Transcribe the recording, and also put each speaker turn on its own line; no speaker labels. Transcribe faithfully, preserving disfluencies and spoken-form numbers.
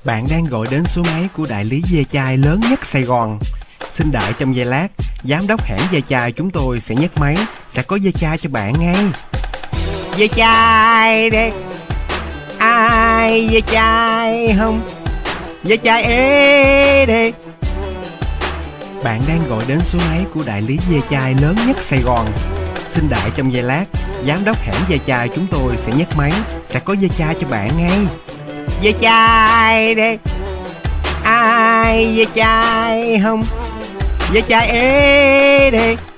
Bạn đang gọi đến số máy của đại lý ve chai lớn nhất Sài Gòn. Xin đợi trong giây lát, giám đốc hãng ve chai chúng tôi sẽ nhấc máy, sẽ có ve chai cho bạn ngay. Ve chai đây, ai ve chai không? Ve chai ế đây. Bạn đang gọi đến số máy của đại lý ve chai lớn nhất Sài Gòn. Xin đợi trong giây lát, giám đốc hãng ve chai chúng tôi sẽ nhấc máy, sẽ có ve chai cho bạn ngay. Ve chai đây, ai ve chai không? Ve chai ế đây.